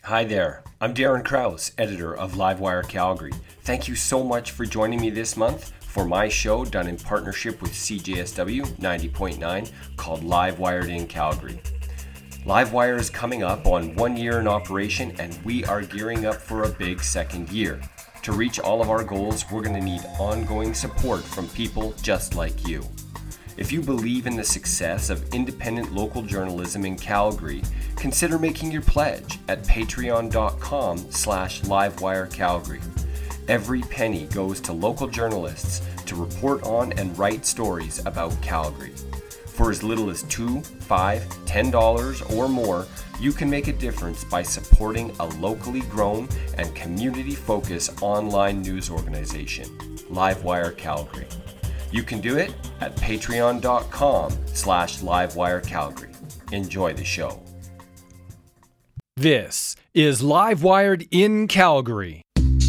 Hi there, I'm Darren Krause, editor of Livewire Calgary. Thank you so much for joining me this month for my show done in partnership with CJSW 90.9 called Livewired in Calgary. Livewire is coming up on 1 year in operation and we are gearing up for a big second year. To reach all of our goals, we're going to need ongoing support from people just like you. If you believe in the success of independent local journalism in Calgary, consider making your pledge at patreon.com/livewirecalgary. Every penny goes to local journalists to report on and write stories about Calgary. For as little as $2, $5, $10 or more, you can make a difference by supporting a locally grown and community-focused online news organization, Livewire Calgary. You can do it at patreon.com/livewirecalgary. Enjoy the show. This is Livewired in Calgary.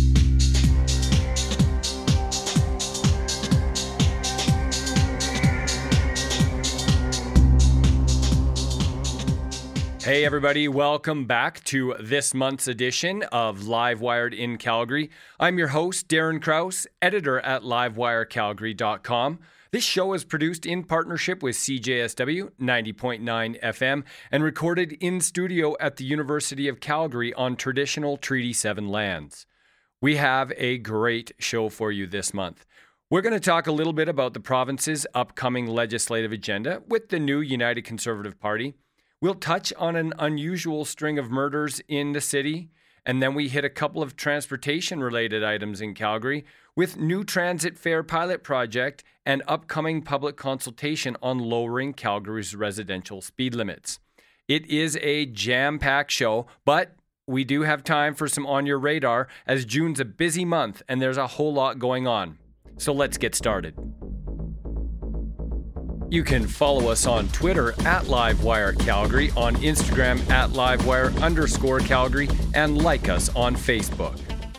Hey everybody, welcome back to this month's edition of Livewired in Calgary. I'm your host, Darren Krause, editor at livewirecalgary.com. This show is produced in partnership with CJSW 90.9 FM and recorded in studio at the University of Calgary on traditional Treaty 7 lands. We have a great show for you this month. We're going to talk a little bit about the province's upcoming legislative agenda with the new United Conservative Party. We'll touch on an unusual string of murders in the city, and then we hit a couple of transportation-related items in Calgary with new transit fare pilot project and upcoming public consultation on lowering Calgary's residential speed limits. It is a jam-packed show, but we do have time for some On Your Radar as June's a busy month and there's a whole lot going on. So let's get started. You can follow us on Twitter at LiveWireCalgary, on Instagram at LiveWire_Calgary, and like us on Facebook.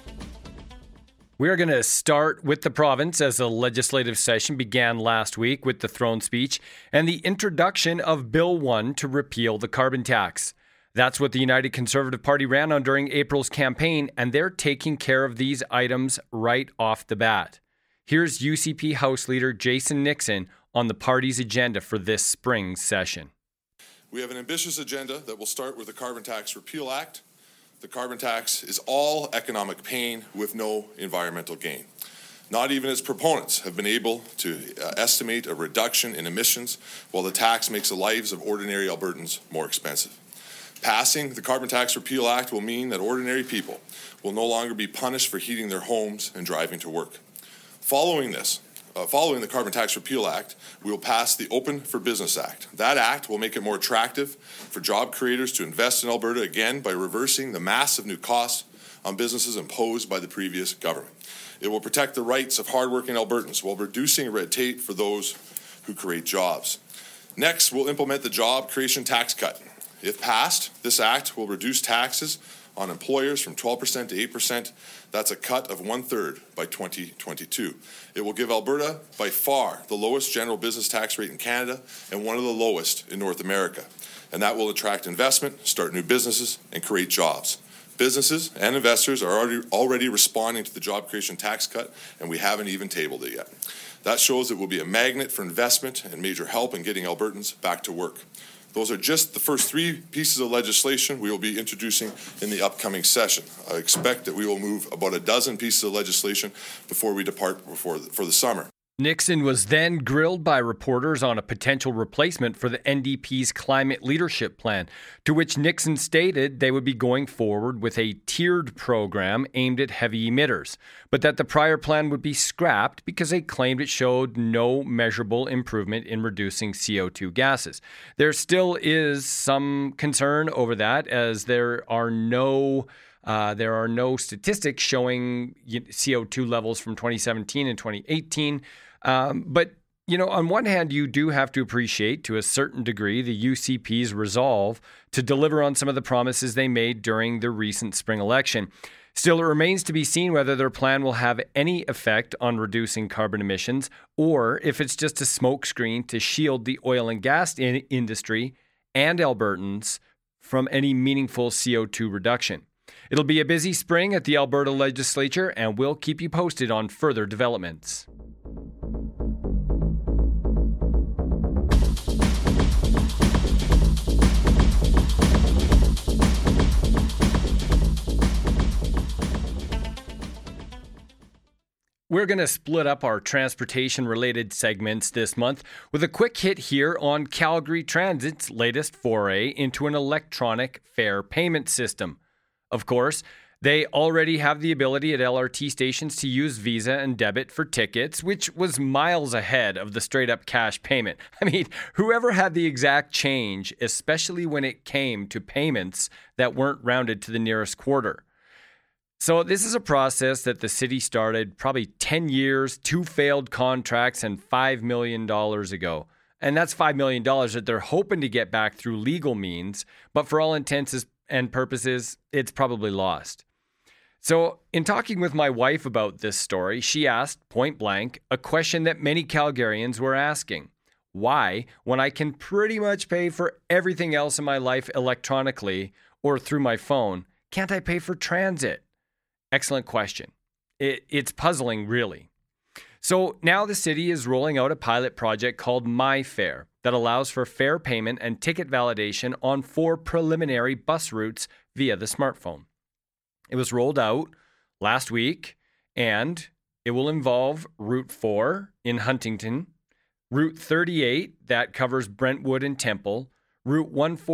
We are going to start with the province as the legislative session began last week with the throne speech and the introduction of Bill 1 to repeal the carbon tax. That's what the United Conservative Party ran on during April's campaign, and they're taking care of these items right off the bat. Here's UCP House Leader Jason Nixon on the party's agenda for this spring session. We have an ambitious agenda that will start with the Carbon Tax Repeal Act. The carbon tax is all economic pain with no environmental gain. Not even its proponents have been able to estimate a reduction in emissions, while the tax makes the lives of ordinary Albertans more expensive. Passing the Carbon Tax Repeal Act will mean that ordinary people will no longer be punished for heating their homes and driving to work. Following the Carbon Tax Repeal Act, we will pass the Open for Business Act. That act will make it more attractive for job creators to invest in Alberta again by reversing the massive new costs on businesses imposed by the previous government. It will protect the rights of hardworking Albertans while reducing red tape for those who create jobs. Next, we'll implement the Job Creation Tax Cut. If passed, this act will reduce taxes on employers from 12% to 8%. That's a cut of 1/3 by 2022. It will give Alberta by far the lowest general business tax rate in Canada and one of the lowest in North America. And that will attract investment, start new businesses, and create jobs. Businesses and investors are already responding to the job creation tax cut, and we haven't even tabled it yet. That shows it will be a magnet for investment and major help in getting Albertans back to work. Those are just the first three pieces of legislation we will be introducing in the upcoming session. I expect that we will move about a dozen pieces of legislation before we depart for the summer. Nixon was then grilled by reporters on a potential replacement for the NDP's climate leadership plan, to which Nixon stated they would be going forward with a tiered program aimed at heavy emitters, but that the prior plan would be scrapped because they claimed it showed no measurable improvement in reducing CO2 gases. There still is some concern over that, as there are no statistics showing CO2 levels from 2017 and 2018. But, on one hand, you do have to appreciate, to a certain degree, the UCP's resolve to deliver on some of the promises they made during the recent spring election. Still, it remains to be seen whether their plan will have any effect on reducing carbon emissions, or if it's just a smokescreen to shield the oil and gas industry and Albertans from any meaningful CO2 reduction. It'll be a busy spring at the Alberta Legislature, and we'll keep you posted on further developments. We're going to split up our transportation-related segments this month with a quick hit here on Calgary Transit's latest foray into an electronic fare payment system. Of course, they already have the ability at LRT stations to use Visa and debit for tickets, which was miles ahead of the straight-up cash payment. I mean, whoever had the exact change, especially when it came to payments that weren't rounded to the nearest quarter. So this is a process that the city started probably 10 years, 2 failed contracts, and $5 million ago. And that's $5 million that they're hoping to get back through legal means, but for all intents and purposes, it's probably lost. So in talking with my wife about this story, she asked, point blank, a question that many Calgarians were asking. Why, when I can pretty much pay for everything else in my life electronically or through my phone, can't I pay for transit? Excellent question. It's puzzling, really. So now the city is rolling out a pilot project called MyFare that allows for fare payment and ticket validation on 4 preliminary bus routes via the smartphone. It was rolled out last week, and it will involve Route 4 in Huntington, Route 38 that covers Brentwood and Temple, Route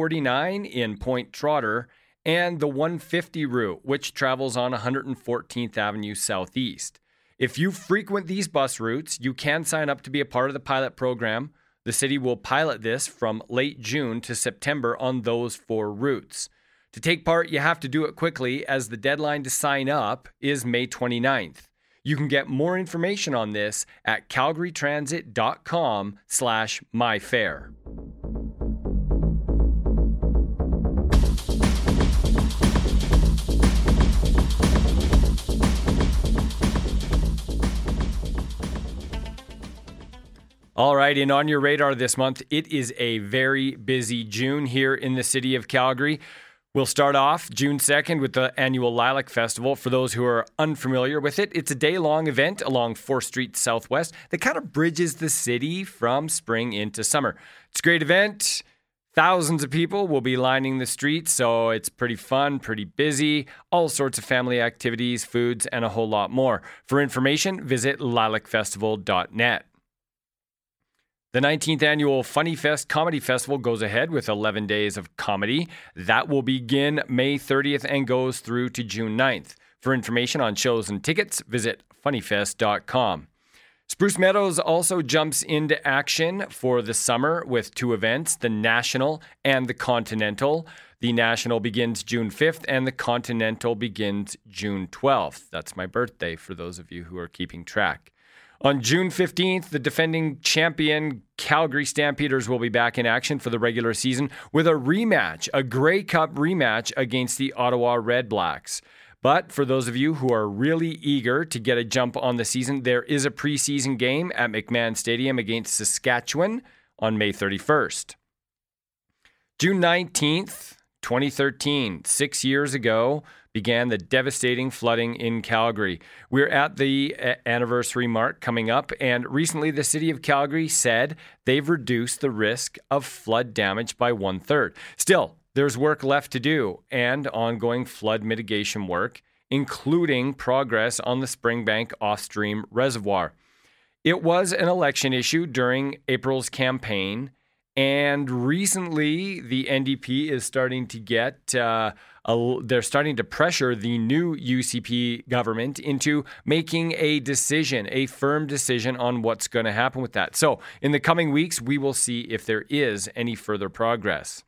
149 in Point Trotter, and the 150 route, which travels on 114th Avenue Southeast. If you frequent these bus routes, you can sign up to be a part of the pilot program. The city will pilot this from late June to September on those 4 routes. To take part, you have to do it quickly, as the deadline to sign up is May 29th. You can get more information on this at calgarytransit.com/myfare. All right, and on your radar this month, it is a very busy June here in the city of Calgary. We'll start off June 2nd with the annual Lilac Festival. For those who are unfamiliar with it, it's a day-long event along 4th Street Southwest that kind of bridges the city from spring into summer. It's a great event. Thousands of people will be lining the streets, so it's pretty fun, pretty busy, all sorts of family activities, foods, and a whole lot more. For information, visit lilacfestival.net. The 19th annual Funny Fest Comedy Festival goes ahead with 11 days of comedy. That will begin May 30th and goes through to June 9th. For information on shows and tickets, visit funnyfest.com. Spruce Meadows also jumps into action for the summer with 2 events, the National and the Continental. The National begins June 5th and the Continental begins June 12th. That's my birthday for those of you who are keeping track. On June 15th, the defending champion Calgary Stampeders will be back in action for the regular season with a rematch, a Grey Cup rematch against the Ottawa Red Blacks. But for those of you who are really eager to get a jump on the season, there is a preseason game at McMahon Stadium against Saskatchewan on May 31st. June 19th, 2013, 6 years ago, began the devastating flooding in Calgary. We're at the anniversary mark coming up, and recently the city of Calgary said they've reduced the risk of flood damage by 1/3. Still, there's work left to do and ongoing flood mitigation work, including progress on the Springbank off-stream reservoir. It was an election issue during April's campaign, and recently the NDP is starting to get they're starting to pressure the new UCP government into making a decision, a firm decision on what's going to happen with that. So in the coming weeks, we will see if there is any further progress.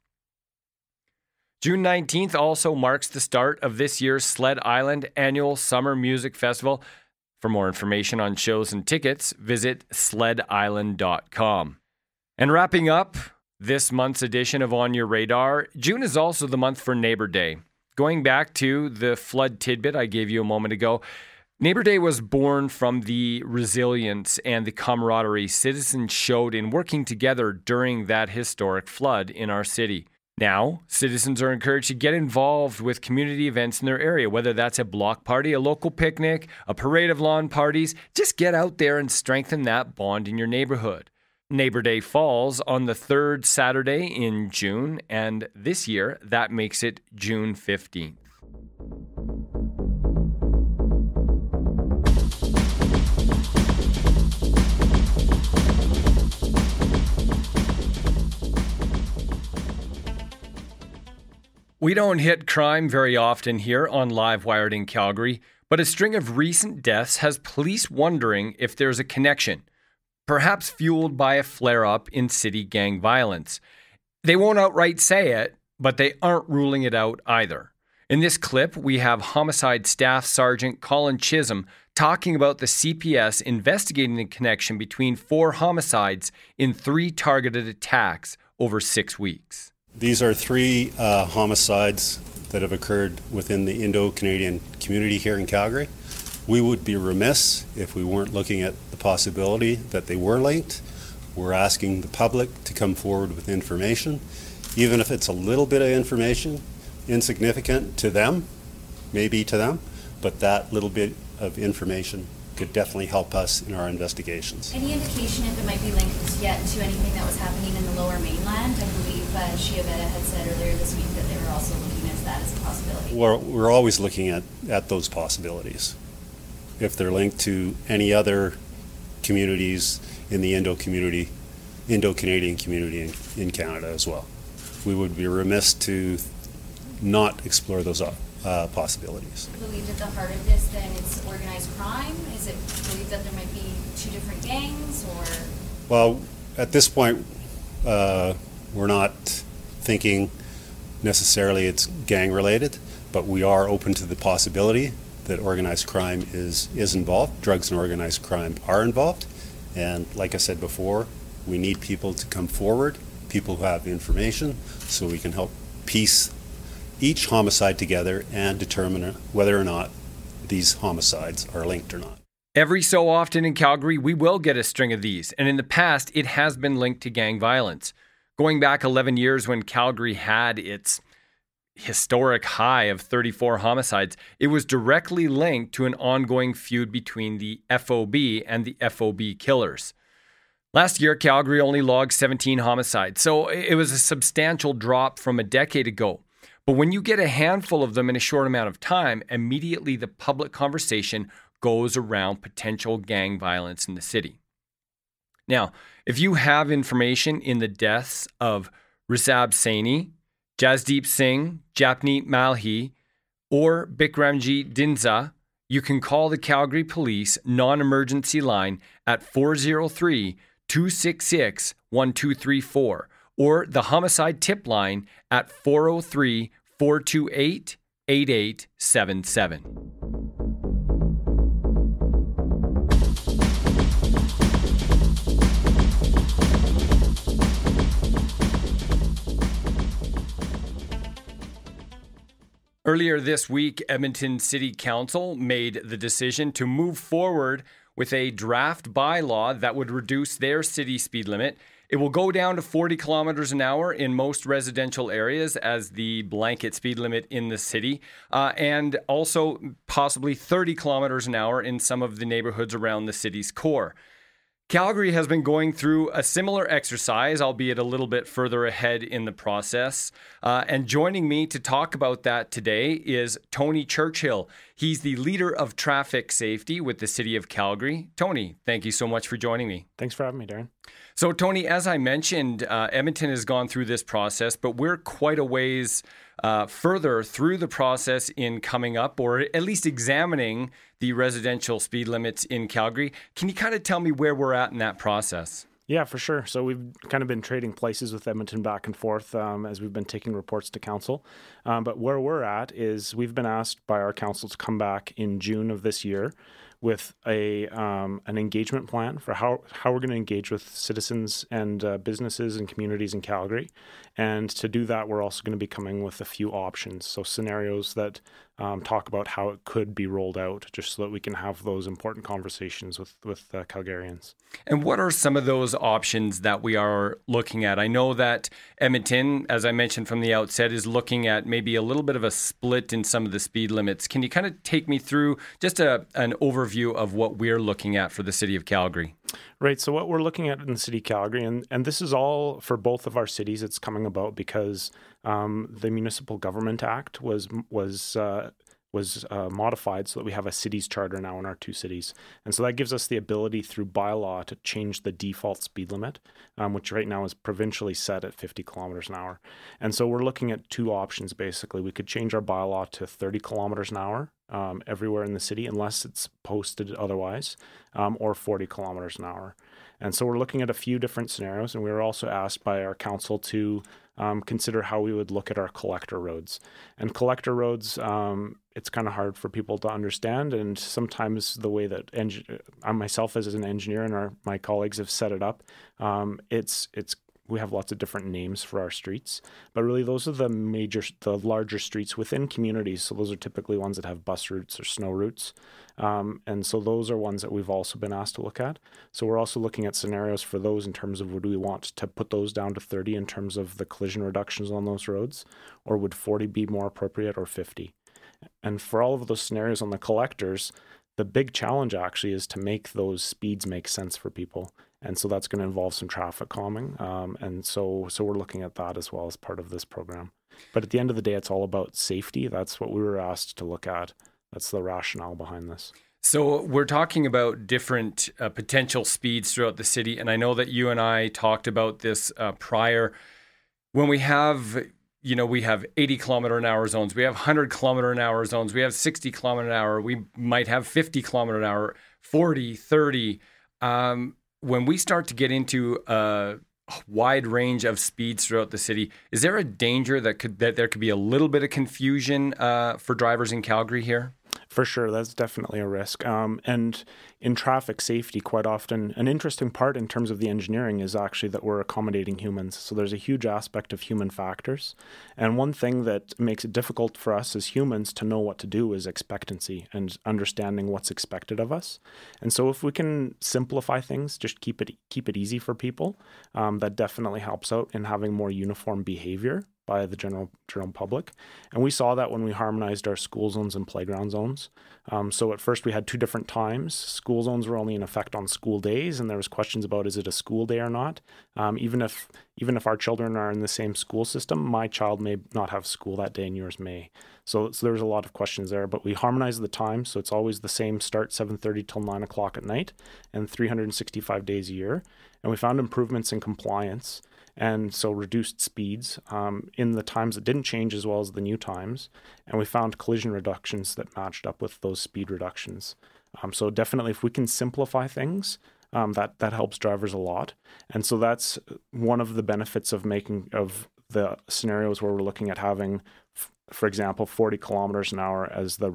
June 19th also marks the start of this year's Sled Island Annual Summer Music Festival. For more information on shows and tickets, visit sledisland.com. And wrapping up this month's edition of On Your Radar, June is also the month for Neighbor Day. Going back to the flood tidbit I gave you a moment ago, Neighbor Day was born from the resilience and the camaraderie citizens showed in working together during that historic flood in our city. Now, citizens are encouraged to get involved with community events in their area, whether that's a block party, a local picnic, a parade of lawn parties. Just get out there and strengthen that bond in your neighborhood. Neighbor Day falls on the third Saturday in June, and this year that makes it June 15th. We don't hit crime very often here on Live Wired in Calgary, but a string of recent deaths has police wondering if there's a connection, perhaps fueled by a flare-up in city gang violence. They won't outright say it, but they aren't ruling it out either. In this clip, we have Homicide Staff Sergeant Colin Chisholm talking about the CPS investigating the connection between 4 homicides in 3 targeted attacks over 6 weeks. These are 3 homicides that have occurred within the Indo-Canadian community here in Calgary. We would be remiss if we weren't looking at the possibility that they were linked. We're asking the public to come forward with information, even if it's a little bit of information, insignificant to them, maybe to them, but that little bit of information could definitely help us in our investigations. Any indication if it might be linked yet to anything that was happening in the Lower Mainland? I believe Shia Veda had said earlier this week that they were also looking at that as a possibility. We're always looking at those possibilities. If they're linked to any other communities in the Indo-Canadian community in Canada as well. We would be remiss to not explore those possibilities. Believed at the heart of this, then it's organized crime? Is it believed that there might be 2 different gangs, or? Well, at this point, we're not thinking necessarily it's gang related, but we are open to the possibility that organized crime is involved. Drugs and organized crime are involved. And like I said before, we need people to come forward, people who have information, so we can help piece each homicide together and determine whether or not these homicides are linked or not. Every so often in Calgary, we will get a string of these, and in the past, it has been linked to gang violence. Going back 11 years when Calgary had its historic high of 34 homicides, it was directly linked to an ongoing feud between the FOB and the FOB killers. Last year, Calgary only logged 17 homicides, so it was a substantial drop from a decade ago. But when you get a handful of them in a short amount of time, immediately the public conversation goes around potential gang violence in the city. Now, if you have information in the deaths of Rizab Saini, Jasdeep Singh, Japneet Malhi, or Bikramjit Dinza, you can call the Calgary Police non-emergency line at 403-266-1234 or the Homicide Tip Line at 403-428-8877. Earlier this week, Edmonton City Council made the decision to move forward with a draft bylaw that would reduce their city speed limit. It will go down to 40 kilometers an hour in most residential areas as the blanket speed limit in the city, and also possibly 30 kilometers an hour in some of the neighborhoods around the city's core. Calgary has been going through a similar exercise, albeit a little bit further ahead in the process. And joining me to talk about that today is Tony Churchill. He's the leader of traffic safety with the City of Calgary. Tony, thank you so much for joining me. Thanks for having me, Darren. So, Tony, as I mentioned, Edmonton has gone through this process, but we're quite a ways further through the process in coming up, or at least examining the residential speed limits in Calgary. Can you kind of tell me where we're at in that process? Yeah, for sure. So we've kind of been trading places with Edmonton back and forth as we've been taking reports to council. But where we're at is we've been asked by our council to come back in June of this year with an engagement plan for how we're going to engage with citizens and businesses and communities in Calgary. And to do that, we're also going to be coming with a few options, so scenarios that talk about how it could be rolled out, just so that we can have those important conversations with Calgarians. And what are some of those options that we are looking at? I know that Edmonton, as I mentioned from the outset, is looking at maybe a little bit of a split in some of the speed limits. Can you kind of take me through just an overview of what we're looking at for the city of Calgary? Right. So what we're looking at in the city of Calgary, and this is all for both of our cities, it's coming about because the Municipal Government Act was modified so that we have a cities charter now in our two cities. And so that gives us the ability through bylaw to change the default speed limit, which right now is provincially set at 50 kilometers an hour. And so we're looking at two options, basically. We could change our bylaw to 30 kilometers an hour everywhere in the city, unless it's posted otherwise, or 40 kilometers an hour. And so we're looking at a few different scenarios, and we were also asked by our council to consider how we would look at our collector roads. And collector roads, it's kind of hard for people to understand, and sometimes the way that I myself as an engineer and my colleagues have set it up, we have lots of different names for our streets, but really those are the larger streets within communities. So those are typically ones that have bus routes or snow routes. And so those are ones that we've also been asked to look at. So we're also looking at scenarios for those in terms of, would we want to put those down to 30 in terms of the collision reductions on those roads, or would 40 be more appropriate, or 50? And for all of those scenarios on the collectors, the big challenge actually is to make those speeds make sense for people. And so that's going to involve some traffic calming. And so we're looking at that as well as part of this program. But at the end of the day, it's all about safety. That's what we were asked to look at. That's the rationale behind this. So we're talking about different potential speeds throughout the city. And I know that you and I talked about this prior. When we have 80 kilometer an hour zones, we have 100 kilometer an hour zones, we have 60 kilometer an hour, we might have 50 kilometer an hour, 40, 30. When we start to get into a wide range of speeds throughout the city, is there a danger that there could be a little bit of confusion for drivers in Calgary here? For sure, that's definitely a risk. And in traffic safety, quite often, an interesting part in terms of the engineering is actually that we're accommodating humans. So there's a huge aspect of human factors. And one thing that makes it difficult for us as humans to know what to do is expectancy and understanding what's expected of us. And so if we can simplify things, just keep it easy for people, that definitely helps out in having more uniform behavior by the general public. And we saw that when we harmonized our school zones and playground zones. So at first we had two different times. School zones were only in effect on school days, and there was questions about, is it a school day or not? Even if our children are in the same school system, my child may not have school that day and yours may. So there was a lot of questions there, but we harmonized the time. So it's always the same start, 7:30 till 9 o'clock at night, and 365 days a year. And we found improvements in compliance, and so reduced speeds in the times that didn't change as well as the new times. And we found collision reductions that matched up with those speed reductions. So definitely, if we can simplify things, that helps drivers a lot. And so that's one of the benefits of the scenarios where we're looking at having, for example, 40 kilometers an hour as the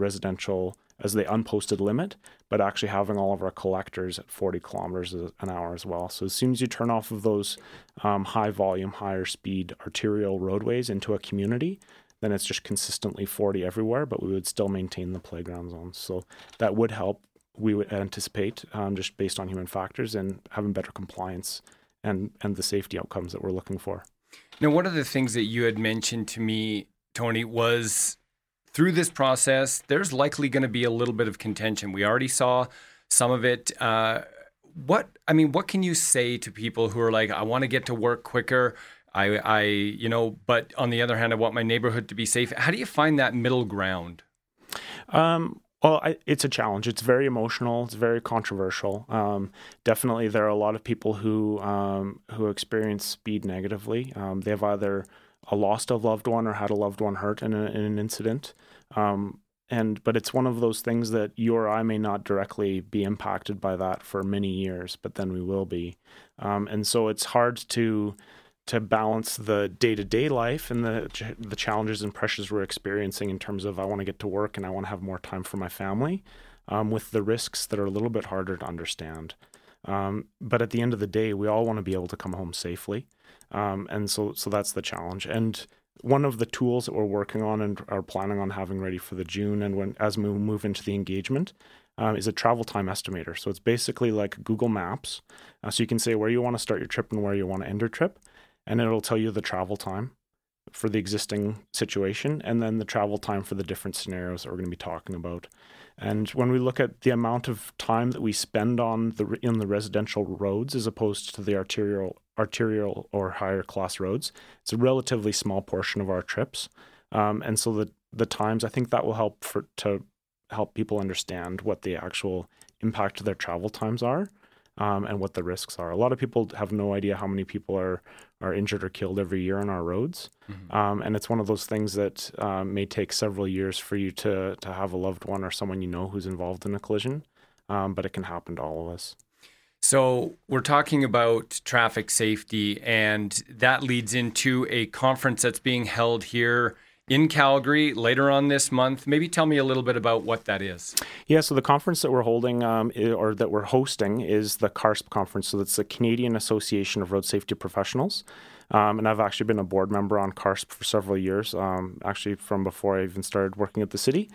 unposted limit, but actually having all of our collectors at 40 kilometers an hour as well. So as soon as you turn off of those high volume, higher speed arterial roadways into a community, then it's just consistently 40 everywhere, but we would still maintain the playground zones. So that would help, we would anticipate, just based on human factors and having better compliance and the safety outcomes that we're looking for. Now, one of the things that you had mentioned to me, Tony, was through this process, there's likely going to be a little bit of contention. We already saw some of it. What can you say to people who are like, I want to get to work quicker, but on the other hand, I want my neighborhood to be safe. How do you find that middle ground? Well, it's a challenge. It's very emotional. It's very controversial. Definitely, there are a lot of people who experience speed negatively. They've either lost a loved one or had a loved one hurt in an incident. But it's one of those things that you or I may not directly be impacted by that for many years, but then we will be. And so it's hard to balance the day-to-day life and the challenges and pressures we're experiencing in terms of, I want to get to work and I want to have more time for my family, with the risks that are a little bit harder to understand. But at the end of the day, we all want to be able to come home safely. And so that's the challenge. And one of the tools that we're working on and are planning on having ready for the June and as we move into the engagement is a travel time estimator. So it's basically like Google Maps. So you can say where you want to start your trip and where you want to end your trip, and it'll tell you the travel time for the existing situation and then the travel time for the different scenarios that we're going to be talking about. And when we look at the amount of time that we spend in the residential roads as opposed to the arterial or higher class roads, it's a relatively small portion of our trips. And so the times, I think that will help to help people understand what the actual impact of their travel times are. And what the risks are. A lot of people have no idea how many people are injured or killed every year on our roads. Mm-hmm. And it's one of those things that may take several years for you to have a loved one or someone you know who's involved in a collision, but it can happen to all of us. So we're talking about traffic safety, and that leads into a conference that's being held here in Calgary later on this month. Maybe tell me a little bit about what that is. Yeah, so the conference that we're holding or that we're hosting is the CARSP conference. So that's the Canadian Association of Road Safety Professionals. And I've actually been a board member on CARSP for several years, actually from before I even started working at the city.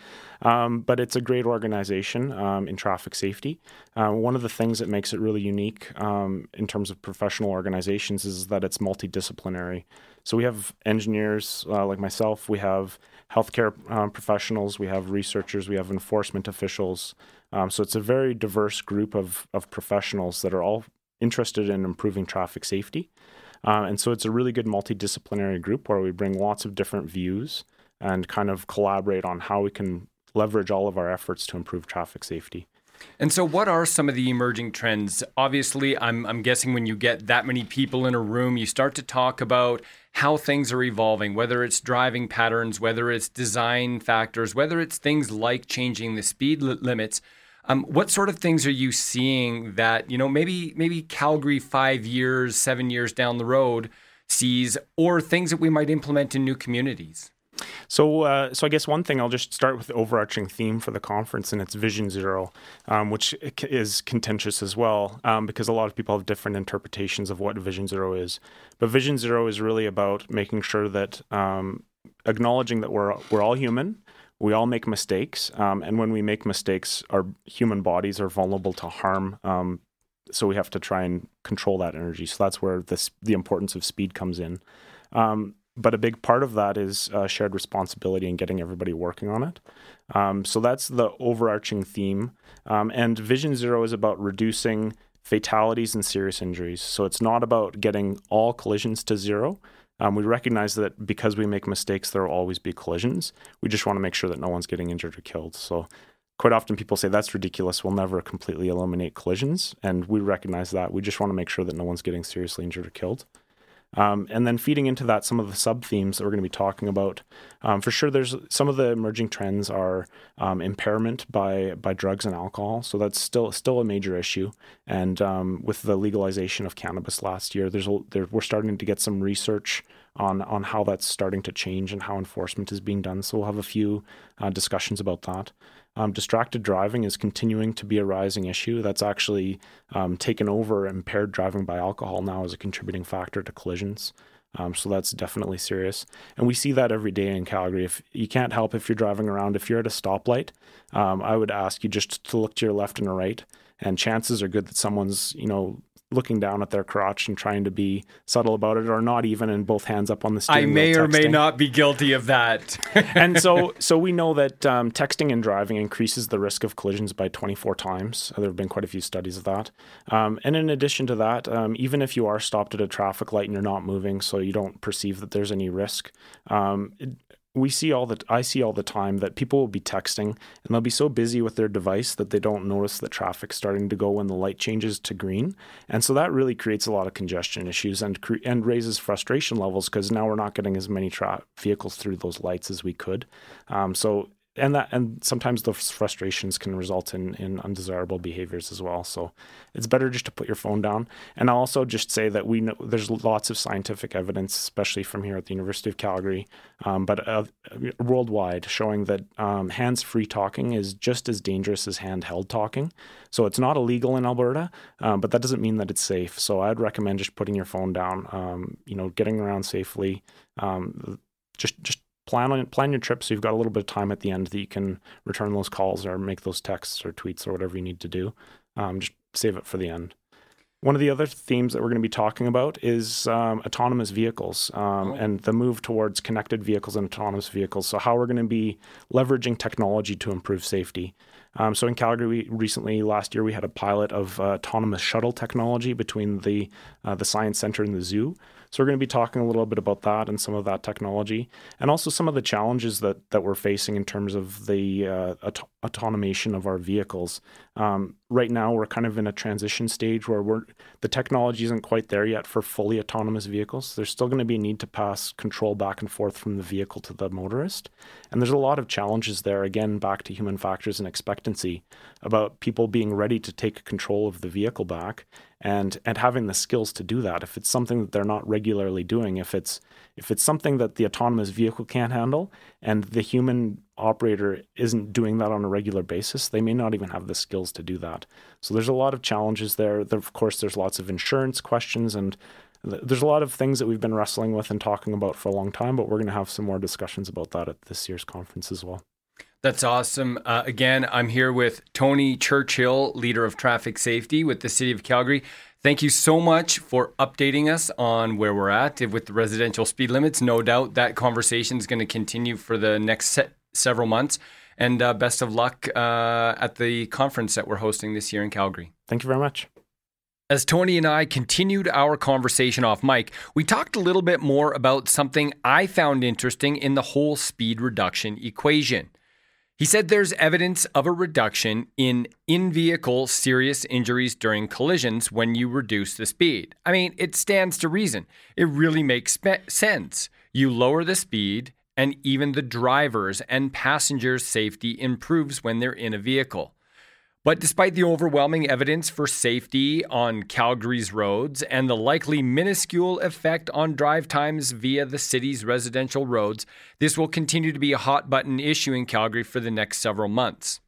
But it's a great organization in traffic safety. One of the things that makes it really unique in terms of professional organizations is that it's multidisciplinary. So we have engineers like myself, we have healthcare professionals, we have researchers, we have enforcement officials. So it's a very diverse group of professionals that are all interested in improving traffic safety. And so it's a really good multidisciplinary group where we bring lots of different views and kind of collaborate on how we can leverage all of our efforts to improve traffic safety. And so what are some of the emerging trends? Obviously, I'm guessing when you get that many people in a room, you start to talk about how things are evolving, whether it's driving patterns, whether it's design factors, whether it's things like changing the speed limits. What sort of things are you seeing that, maybe Calgary 5 years, 7 years down the road sees, or things that we might implement in new communities? So I guess one thing, I'll just start with the overarching theme for the conference, and it's Vision Zero, which is contentious as well, because a lot of people have different interpretations of what Vision Zero is. But Vision Zero is really about making sure that acknowledging that we're all human, we all make mistakes, and when we make mistakes, our human bodies are vulnerable to harm. So we have to try and control that energy. So that's where the importance of speed comes in. But a big part of that is shared responsibility and getting everybody working on it. So that's the overarching theme. And Vision Zero is about reducing fatalities and serious injuries. So it's not about getting all collisions to zero. We recognize that because we make mistakes, there will always be collisions. We just want to make sure that no one's getting injured or killed. So quite often people say, that's ridiculous. We'll never completely eliminate collisions. And we recognize that. We just want to make sure that no one's getting seriously injured or killed. And then feeding into that, some of the sub-themes that we're going to be talking about. For sure, there's some of the emerging trends are impairment by drugs and alcohol. So that's still a major issue. And with the legalization of cannabis last year, we're starting to get some research on how that's starting to change and how enforcement is being done. So we'll have a few discussions about that. Distracted driving is continuing to be a rising issue. That's actually taken over impaired driving by alcohol now as a contributing factor to collisions. So that's definitely serious. And we see that every day in Calgary. If you can't help if you're driving around, if you're at a stoplight, I would ask you just to look to your left and right. And chances are good that someone's, looking down at their crotch and trying to be subtle about it, or not even, and both hands up on the steering wheel. I may or may not be guilty of that. And so we know that texting and driving increases the risk of collisions by 24 times. There have been quite a few studies of that. And in addition to that, even if you are stopped at a traffic light and you're not moving, so you don't perceive that there's any risk, I see all the time that people will be texting and they'll be so busy with their device that they don't notice that traffic's starting to go when the light changes to green. And so that really creates a lot of congestion issues and raises frustration levels because now we're not getting as many vehicles through those lights as we could. And sometimes those frustrations can result in undesirable behaviors as well. So it's better just to put your phone down. And I'll also just say that we know there's lots of scientific evidence, especially from here at the University of Calgary, but worldwide, showing that hands-free talking is just as dangerous as handheld talking. So it's not illegal in Alberta, but that doesn't mean that it's safe. So I'd recommend just putting your phone down, getting around safely. just plan your trip so you've got a little bit of time at the end that you can return those calls or make those texts or tweets or whatever you need to do. Just save it for the end. One of the other themes that we're going to be talking about is autonomous vehicles and the move towards connected vehicles and autonomous vehicles. So how we're going to be leveraging technology to improve safety. So in Calgary, last year, we had a pilot of autonomous shuttle technology between the Science Center and the zoo. So we're going to be talking a little bit about that and some of that technology, and also some of the challenges that we're facing in terms of the automation of our vehicles. Right now, we're kind of in a transition stage where the technology isn't quite there yet for fully autonomous vehicles. There's still going to be a need to pass control back and forth from the vehicle to the motorist. And there's a lot of challenges there, again, back to human factors and expectancy, about people being ready to take control of the vehicle back and having the skills to do that. If it's something that they're not regularly doing, if it's something that the autonomous vehicle can't handle and the human operator isn't doing that on a regular basis, they may not even have the skills to do that. So there's a lot of challenges there. Of course, there's lots of insurance questions, and there's a lot of things that we've been wrestling with and talking about for a long time, but we're going to have some more discussions about that at this year's conference as well. That's awesome. Again, I'm here with Tony Churchill, leader of traffic safety with the City of Calgary. Thank you so much for updating us on where we're at with the residential speed limits. No doubt that conversation is going to continue for the next several months. And best of luck at the conference that we're hosting this year in Calgary. Thank you very much. As Tony and I continued our conversation off mic, we talked a little bit more about something I found interesting in the whole speed reduction equation. He said there's evidence of a reduction in in-vehicle serious injuries during collisions when you reduce the speed. I mean, it stands to reason. It really makes sense. You lower the speed, and even the driver's and passengers' safety improves when they're in a vehicle. But despite the overwhelming evidence for safety on Calgary's roads and the likely minuscule effect on drive times via the city's residential roads, this will continue to be a hot-button issue in Calgary for the next several months.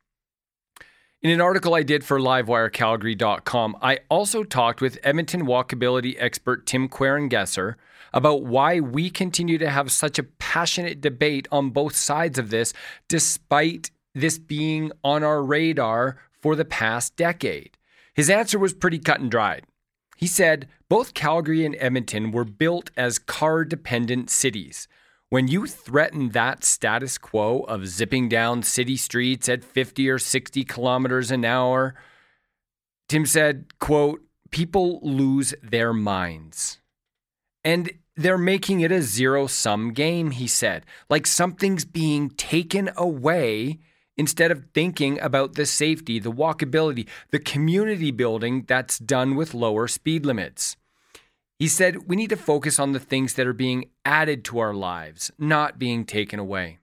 In an article I did for LiveWireCalgary.com, I also talked with Edmonton walkability expert Tim Querengesser about why we continue to have such a passionate debate on both sides of this, despite this being on our radar for the past decade. His answer was pretty cut and dried. He said both Calgary and Edmonton were built as car-dependent cities. When you threaten that status quo of zipping down city streets at 50 or 60 kilometers an hour, Tim said, quote, people lose their minds. And they're making it a zero-sum game, he said, like something's being taken away instead of thinking about the safety, the walkability, the community building that's done with lower speed limits. He said we need to focus on the things that are being added to our lives, not being taken away.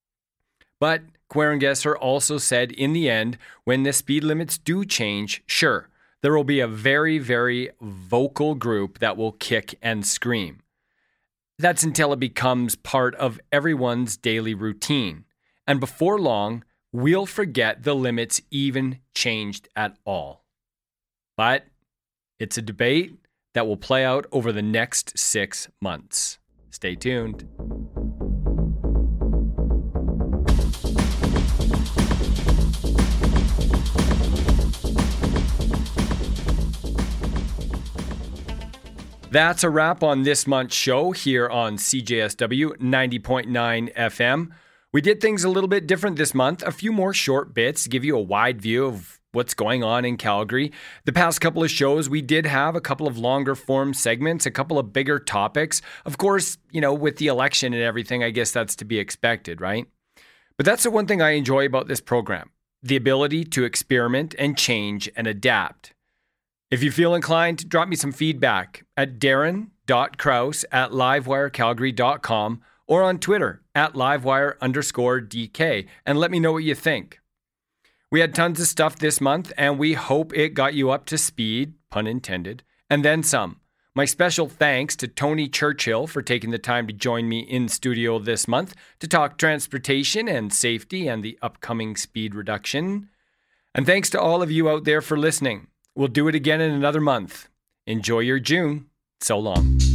But Querengesser also said in the end, when the speed limits do change, sure, there will be a very, very vocal group that will kick and scream. That's until it becomes part of everyone's daily routine. And before long, we'll forget the limits even changed at all. But it's a debate that will play out over the next 6 months. Stay tuned. That's a wrap on this month's show here on CJSW 90.9 FM. We did things a little bit different this month. A few more short bits to give you a wide view of what's going on in Calgary. The past couple of shows, we did have a couple of longer form segments, a couple of bigger topics. Of course, with the election and everything, I guess that's to be expected, right? But that's the one thing I enjoy about this program, the ability to experiment and change and adapt. If you feel inclined, drop me some feedback at darren.kraus@livewirecalgary.com or on Twitter @livewire_DK and let me know what you think. We had tons of stuff this month and we hope it got you up to speed, pun intended, and then some. My special thanks to Tony Churchill for taking the time to join me in studio this month to talk transportation and safety and the upcoming speed reduction. And thanks to all of you out there for listening. We'll do it again in another month. Enjoy your June. So long.